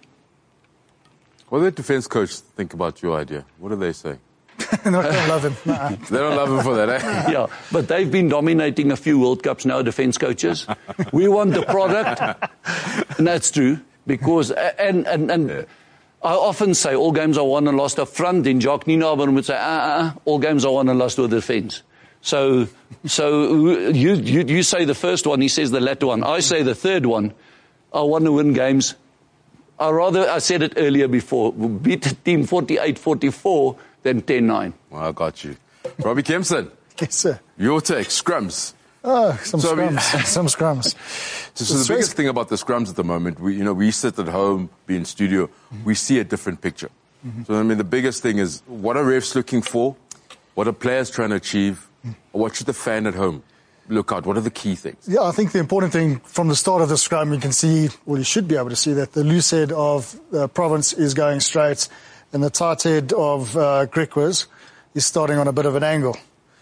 What do the defense coach think about your idea? What do they say?
They're not going to love him. Nah.
They don't love him for that, eh?
Yeah, but they've been dominating a few World Cups now, defense coaches. We want the product, and that's true, because, and, and, and yeah. I often say all games are won and lost up front, then Jacques Nienaber would say, ah, ah, all games are won and lost with defense. So, so you, you, you say the first one, he says the latter one. I say the third one. I want to win games. I rather, I said it earlier before, beat the team forty-eight forty-four than ten nine.
Well, I got you. Robbie Kempson.
Yes, sir.
Your take, scrums.
Oh, some
so,
scrums.
I mean,
some scrums.
So, so the biggest thing about the scrums at the moment, we, you know, we sit at home, be in studio, mm-hmm. we see a different picture. Mm-hmm. So, I mean, the biggest thing is, what are refs looking for? What are players trying to achieve? Mm-hmm. What should the fan at home look out? What are the key things? Yeah,
I think the important thing from the start of the scrum, you can see, well, you should be able to see that the loose head of uh, Province is going straight, and the tight head of uh, Griquas is starting on a bit of an angle.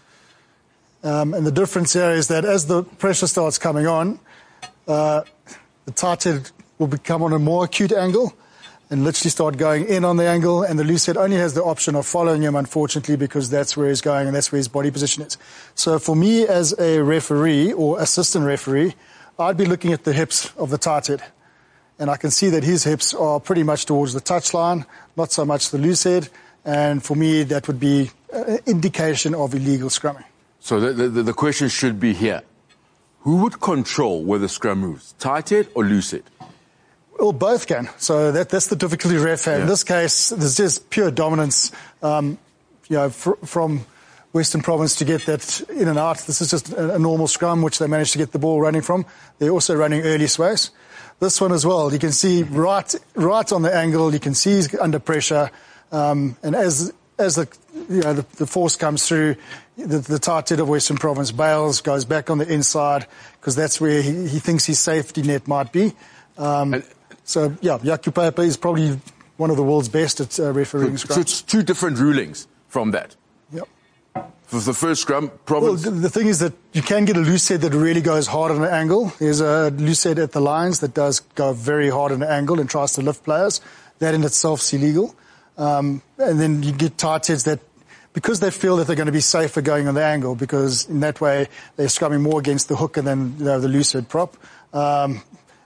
Um, and the difference here is that as the pressure starts coming on, uh, the tight head will become on a more acute angle and literally start going in on the angle, and the loose head only has the option of following him, unfortunately, because that's where he's going and that's where his body position is. So for me as a referee or assistant referee, I'd be looking at the hips of the tight head. and I can see that his hips are pretty much towards the touchline, not so much the loose head, and for me that would be an indication of illegal scrumming.
So the, the, the question should be here. Who would control where the scrum moves, tight head or loose head?
Well, both can. So that, that's the difficulty ref had.
Yeah.
In this case, there's just pure dominance, um, you know, fr from Western Province to get that in and out. This is just a, a normal scrum, which they managed to get the ball running from. They're also running early sways. This one as well, you can see right, right on the angle, you can see he's under pressure, um, and as as the, you know, the, the force comes through, the, the tight head of Western Province bails, goes back on the inside, because that's where he, he thinks his safety net might be. Um,
and,
so, yeah, Jaco Peyper is probably one of the world's best at uh, refereeing scrums.
So it's two different rulings from that.
Yep.
For the first scrum, Province...
Well, the, the thing is that you can get a loose head that really goes hard on an angle. There's a loose head at the lines that does go very hard on an angle and tries to lift players. That in itself is illegal. Um, and then you get tight heads that, because they feel that they're going to be safer going on the angle, because in that way they're scrumming more against the hooker than, you know, the loose head prop. Um,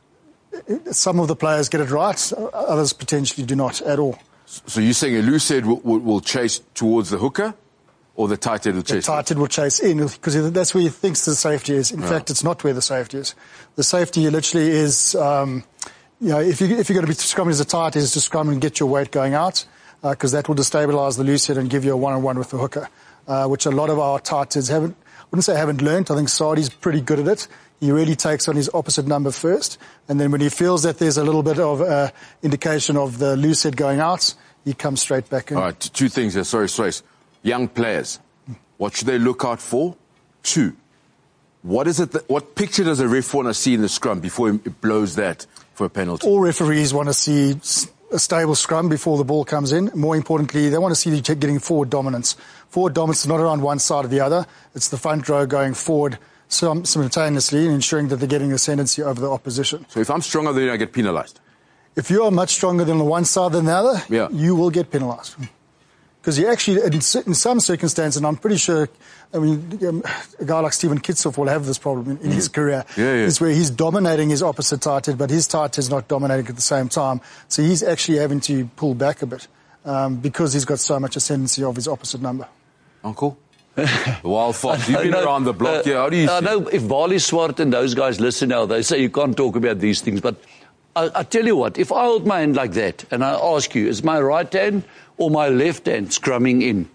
some of the players get it right, others potentially do not at all.
So you're saying a loose head will, will, will chase towards the hooker, or the tight head will chase?
The tight head will chase in, because that's where he thinks the safety is. In yeah. fact, it's not where the safety is. The safety literally is, um, you know, if, you, if you're going to be scrumming as a tight head, is to scrum and get your weight going out, because uh, that will destabilise the loose head and give you a one-on-one with the hooker, uh, which a lot of our tight heads haven't, I wouldn't say haven't learnt. I think Sadi's pretty good at it. He really takes on his opposite number first, and then when he feels that there's a little bit of uh, indication of the loose head going out, he comes straight back in.
All right, two things here. Sorry, Sways. Young players, what should they look out for? Two, what is it? That, what picture does a ref want to see in the scrum before he blows that for a penalty?
All referees want to see a stable scrum before the ball comes in. More importantly, they want to see you getting forward dominance. Forward dominance is not around one side or the other. It's the front row going forward simultaneously and ensuring that they're getting ascendancy over the opposition.
So if I'm stronger than you, I get penalised?
If you are much stronger than the one side than the other,
yeah.
you will get penalised. Because you actually, in, in some circumstances, and I'm pretty sure, I mean, um, a guy like Steven Kitshoff will have this problem in, in his career,
yeah, yeah.
is where he's dominating his opposite tight head, but his tight head's not dominating at the same time. So he's actually having to pull back a bit um, because he's got so much ascendancy of his opposite number.
Uncle? The Wild Fox, you've been know, around the block uh, here. How do you
I
see?
know if Bali Swart and those guys listen now, they say you can't talk about these things. But I, I tell you what, if I hold my hand like that and I ask you, is my right hand or my left hand scrumming in?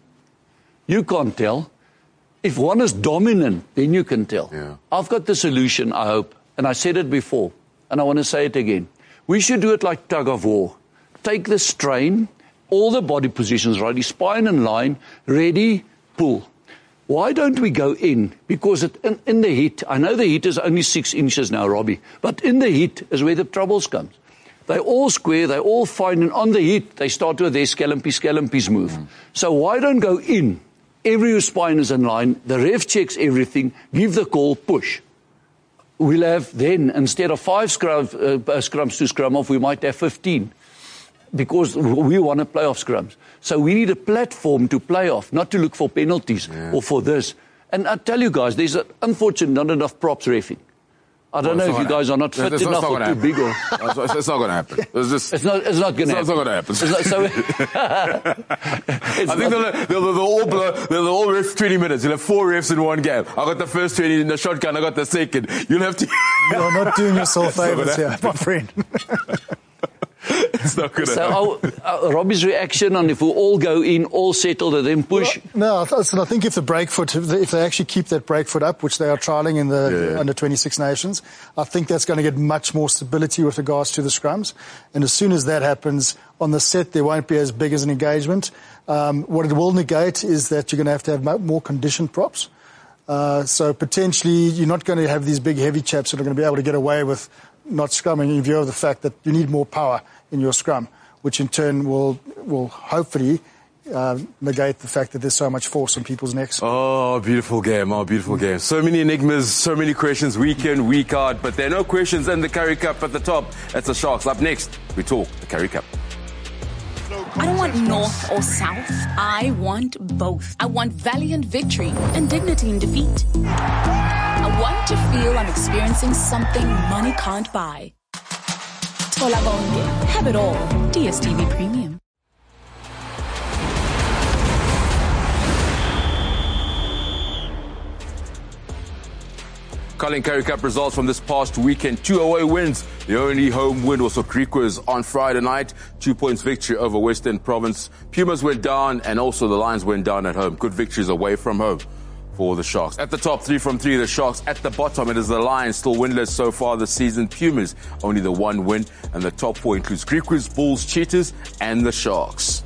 You can't tell. If one is dominant, then you can tell.
Yeah.
I've got the solution, I hope, and I said it before, and I want to say it again. We should do it like tug of war. Take the strain, all the body positions ready, spine and line, ready, pull. Why don't we go in? Because it, in, in the heat, I know the heat is only six inches now, Robbie, but in the heat is where the troubles comes. They all square, they all fine, and on the heat, they start with their scallopy, scallopys move. Mm. So why don't go in? Every spine is in line, the ref checks everything, give the call, push. We'll have then, instead of five scrum, uh, scrums to scrum off, we might have fifteen. Because we want to play off scrums. So we need a platform to play off, not to look for penalties yeah. or for this. And I tell you guys, there's a, unfortunately not enough props reffing. I don't well, know if you guys are not fit
it's
enough
not
or too
happen.
big. Or
it's, it's not going to happen. It's, just,
it's not. It's not going to happen.
It's not going to happen.
It's not, so
I think they'll, they'll, they'll all blow, they'll all ref twenty minutes. You'll have four refs in one game. I got the first twenty in the shotgun. I got the second. You'll have to.
You're not doing yourself favours here, my friend.
It's not going to
so
happen.
Uh, Robbie's reaction on if we all go in, all settled, and then push.
Well, no, I think if the break foot, if they actually keep that break foot up, which they are trialling in the
yeah, yeah.
under twenty-six nations, I think that's going to get much more stability with regards to the scrums. And as soon as that happens, on the set, there won't be as big as an engagement. Um, what it will negate is that you're going to have to have more conditioned props. Uh, so potentially you're not going to have these big heavy chaps that are going to be able to get away with not scrumming in view of the fact that you need more power in your scrum, which in turn will will hopefully uh, negate the fact that there's so much force on people's necks.
Oh, beautiful game. Oh, beautiful game. So many enigmas, so many questions week in, week out, but there are no questions in the Currie Cup at the top. That's the Sharks. Up next, we talk the Currie Cup.
I don't want north or south. I want both. I want valiant victory and dignity in defeat. I want to feel I'm experiencing something money can't buy. Sola Bonke. Have it all. D S T V Premium.
Colin Currie Cup results from this past weekend. Two away wins. The only home win was for Griquas on Friday night. Two points victory over Western Province. Pumas went down and also the Lions went down at home. Good victories away from home for the Sharks. At the top, three from three, the Sharks. At the bottom, it is the Lions, still winless so far this season. Pumas, only the one win. And the top four includes Griquas, Bulls, Cheetahs, and the Sharks.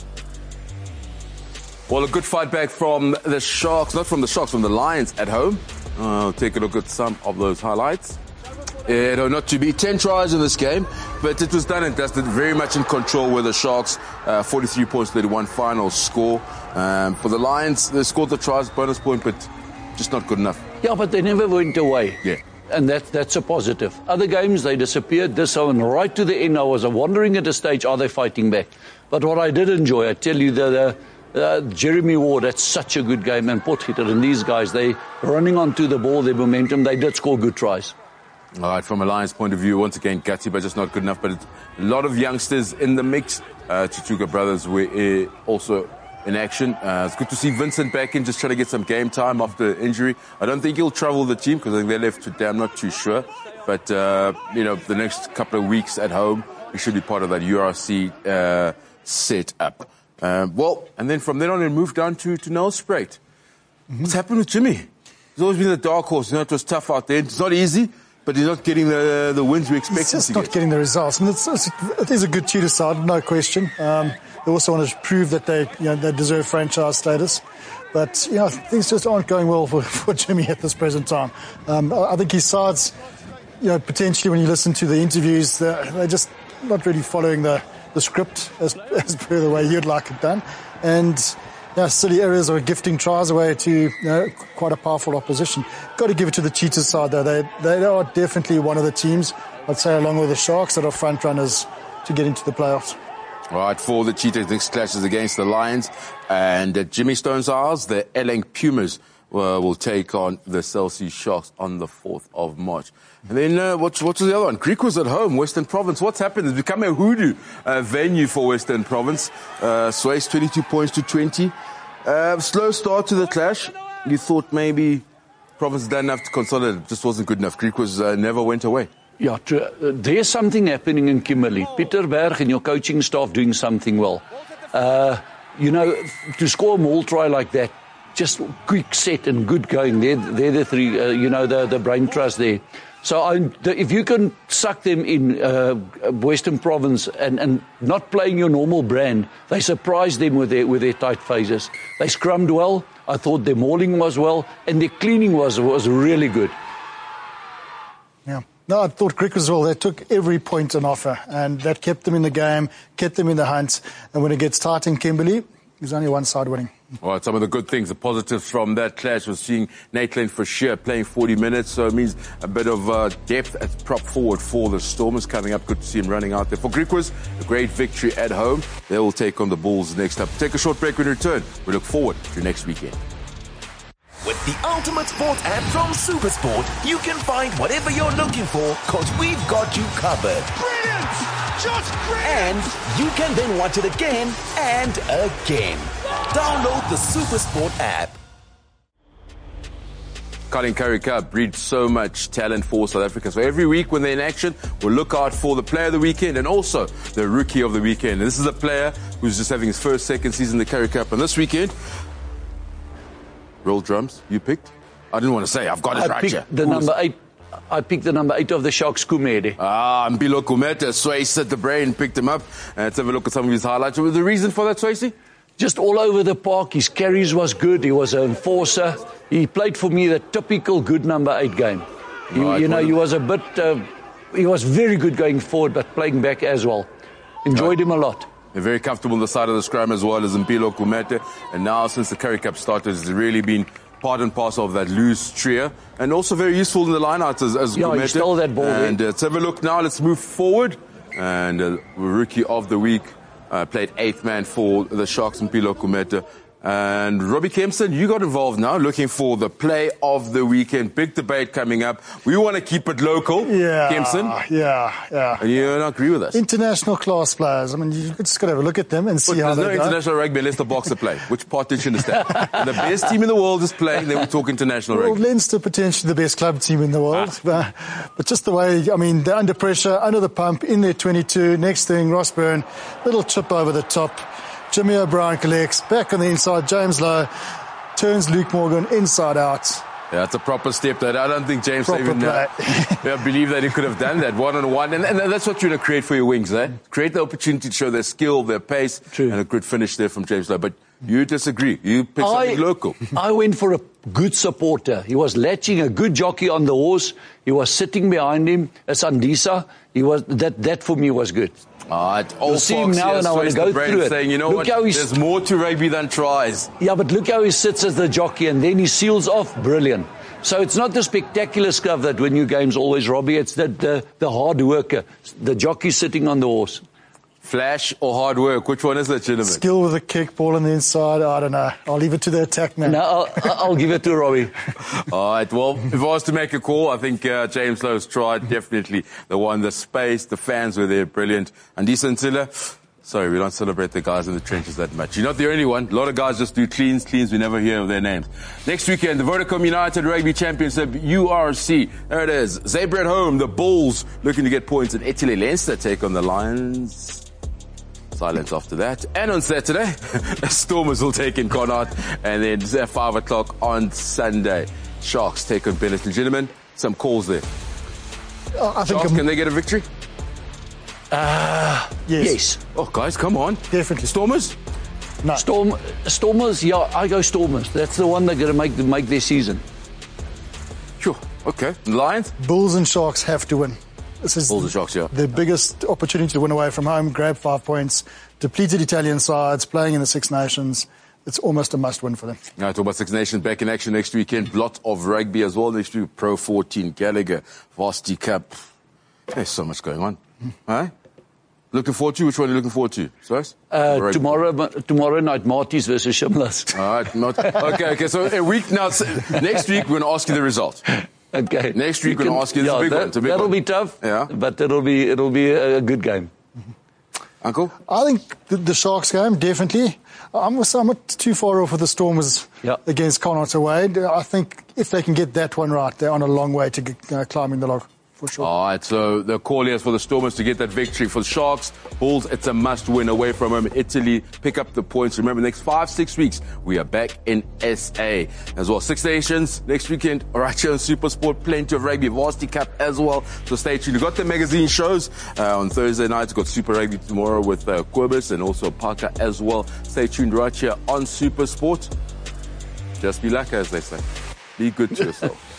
Well, a good fight back from the Sharks, not from the Sharks, from the Lions at home. Uh, take a look at some of those highlights. Uh, no, not to be ten tries in this game, but it was done and dusted, very much in control with the Sharks. Uh, forty-three points, thirty-one final score. Um, for the Lions, they scored the tries, bonus point, but just not good enough.
Yeah, but they never went away.
Yeah.
And that, that's a positive. Other games, they disappeared. This one, right to the end, I was wondering at the stage, are they fighting back? But what I did enjoy, I tell you, the... the Uh, Jeremy Ward, that's such a good game, and Potgieter and these guys, they running onto the ball, their momentum, they did score good tries.
All right, from a Lions point of view, once again, gutsy, but just not good enough. But it's a lot of youngsters in the mix. Uh, Tutuka brothers were uh, also in action. Uh, it's good to see Vincent back in, just trying to get some game time after injury. I don't think he'll travel the team because I think they left today. I'm not too sure. But, uh, you know, the next couple of weeks at home, he should be part of that U R C uh, set-up. Um, well, and then from then on, it moved down to, to Nelspruit. Mm-hmm. What's happened with Jimmy? He's always been the dark horse. You know, it was tough out there. It's not easy, but he's not getting the the wins we expected to get.
He's just not getting the results. I mean, it's, it's, it is a good Cheetah side, no question. Um, they also want to prove that they, you know, they deserve franchise status. But, you know, things just aren't going well for, for Jimmy at this present time. Um, I think his sides, you know, potentially when you listen to the interviews, they're, they're just not really following the... the script as, as per the way you'd like it done. And you know, silly errors are gifting tries away to you know, quite a powerful opposition. Got to give it to the Cheetahs side, though. They, they are definitely one of the teams, I'd say, along with the Sharks, that are front runners to get into the playoffs.
All right, for the Cheetahs, next clash is against the Lions. And uh, Jimmy Stone's Isles, the Elang Pumas uh, will take on the Cell-C Sharks on the fourth of March. And then, uh, what's, what's the other one? Griquas at home, Western Province. What's happened? It's become a hoodoo uh, venue for Western Province. Uh, Sways, twenty-two points to twenty. Uh, slow start to the clash. You thought maybe Province done enough to consolidate. It just wasn't good enough. Griquas uh, never went away.
Yeah, true. Uh, there's something happening in Kimberley. Peter Berg and your coaching staff doing something well. Uh, you know, to score a maul try like that, just quick set and good going. They're, they're the three, uh, you know, the, the brain trust there. So I, the, if you can suck them in uh, Western Province and, and not playing your normal brand, they surprised them with their, with their tight phases. They scrummed well. I thought their mauling was well, and their cleaning was was really good.
Yeah. No, I thought Griquas as well. They took every point on offer, and that kept them in the game, kept them in the hunt. And when it gets tight in Kimberley, there's only one side winning.
All right, some of the good things, the positives from that clash was seeing Nathan Fisher playing forty minutes, so it means a bit of uh, depth at prop forward for the Stormers coming up. Good to see him running out there. For Griquas, a great victory at home. They will take on the Bulls next up. Take a short break when we return. We look forward to next weekend.
With the Ultimate Sport app from SuperSport, you can find whatever you're looking for, cause we've got you covered.
Brilliant! Just brilliant!
And you can then watch it again and again. Download the SuperSport app.
Colin Currie Cup breeds so much talent for South Africa. So every week when they're in action, we'll look out for the player of the weekend and also the rookie of the weekend. And this is a player who's just having his first, second season in the Currie Cup. And this weekend, roll drums, you picked? I didn't want to say, I've got it
I
right
picked
here.
the
Who
number
was-
eight. I picked the number eight of the Sharks, Kumede.
Ah, Mpilo Kumete, Swayze at the brain, picked him up. Uh, let's have a look at some of his highlights. What was the reason for that, Swayze?
Just all over the park. His carries was good. He was an enforcer. He played for me the typical good number eight game. He,
Right,
you know,
well-
he was a bit, uh, he was very good going forward, but playing back as well. Enjoyed him a lot.
They're very comfortable on the side of the scrum as well as Mpilo Kumete. And now, since the Currie Cup started, it's really been part and parcel of that loose trio. And also very useful in the lineouts as, as
Yeah, he
Kumete.
stole that ball there.
And uh, let's have a look now. Let's move forward. And uh, rookie of the week uh, played eighth man for the Sharks, Mpilo Kumete. And Robbie Kempson, you got involved now, looking for the play of the weekend. Big debate coming up. We want to keep it local.
Yeah,
Kempson?
Yeah, yeah.
And you don't agree with us?
International class players. I mean, you just got to have a look at them and see
but
how they
There's no
go.
international rugby unless the Boxer play. Which part did you understand? The best team in the world is playing, then we talk international
well,
rugby.
Leinster potentially the best club team in the world.
Ah.
But, but just the way, I mean, they're under pressure, under the pump, in their twenty-two. Next thing, Ross Byrne, little chip over the top. Jimmy O'Brien collects, back on the inside, James Lowe turns Luke Morgan inside out.
Yeah, it's a proper step that I don't think James
Proper
even uh,
play.
yeah, believe that he could have done that one on one. And, and that's what you want to create for your wings, eh? Create the opportunity to show their skill, their pace,
True.
and a good finish there from James Lowe. But you disagree. You pick something local.
I went for a good supporter. He was latching a good jockey on the horse. He was sitting behind him, as Andisa. He was that. That for me was good.
All right,
You'll see him now, and I want to go through it.
Saying, you know
look
what?
How
There's more to rugby than tries.
Yeah, but look how he sits as the jockey, and then he seals off. Brilliant. So it's not the spectacular stuff that win you games always, Robbie. It's the, the, the hard worker, the jockey sitting on the horse.
Flash or hard work? Which one is it, gentlemen?
Skill with a kick, ball on the inside. I don't know. I'll leave it to the attack man.
No, I'll, I'll give it to Robbie.
All right. Well, if I was to make a call, I think uh, James Lowe's tried definitely the one, the space, the fans were there, brilliant. And Andisa Ntila, sorry, we don't celebrate the guys in the trenches that much. You're not the only one. A lot of guys just do cleans, cleans. We never hear of their names. Next weekend, the Vodacom United Rugby Championship, U R C. There it is. Zebra at home. The Bulls looking to get points. And Italy Leinster take on the Lions. Silence after that. And on Saturday, Stormers will take in Connacht. And then at five o'clock on Sunday, Sharks take on Benetton. Gentlemen, some calls there.
Uh, I think
Sharks,
I'm,
can they get a victory?
Uh,
yes.
yes.
Oh, guys, come on.
Definitely.
Stormers?
No.
Storm, Stormers, yeah, I go Stormers. That's the one they're going to make make their season.
Sure. Okay. Lions?
Bulls and Sharks have to win. This is
Bulls and Sharks, yeah.
the biggest opportunity to win away from home, grab five points, depleted Italian sides, playing in the Six Nations. It's almost a must-win for them.
Now, talk about Six Nations back in action next weekend. Lot of rugby as well next week. Pro fourteen, Gallagher, Varsity Cup. There's so much going on. Huh? Looking forward to? Which one are you looking forward to? Sorry?
Uh, tomorrow, tomorrow night, Marty's versus Shimlas.
All right. Not, okay, okay. So a week now. Next week, we're going to ask you the result.
Okay.
Next week, we're going to ask you. This
yeah,
is a big
that,
one. It's a big
that'll
one.
be tough.
Yeah.
But it'll be it'll be a good game.
Uncle?
I think the, the Sharks game, definitely. I'm, I'm not too far off with the Stormers
yeah.
against Connacht away. I think if they can get that one right, they're on a long way to get, uh, climbing the log. For sure.
All right, so the call here is for the Stormers to get that victory. For the Sharks, Bulls, it's a must-win away from home. Italy, pick up the points. Remember, next five, six weeks, we are back in S A as well. Six Nations next weekend. All right, here on Super Sport, plenty of rugby, Varsity Cup as well. So stay tuned. We've got the magazine shows uh, on Thursday night. We've got Super Rugby tomorrow with uh, Quibus and also Parker as well. Stay tuned right here on Super Sport. Just be lucky, as they say. Be good to yourself.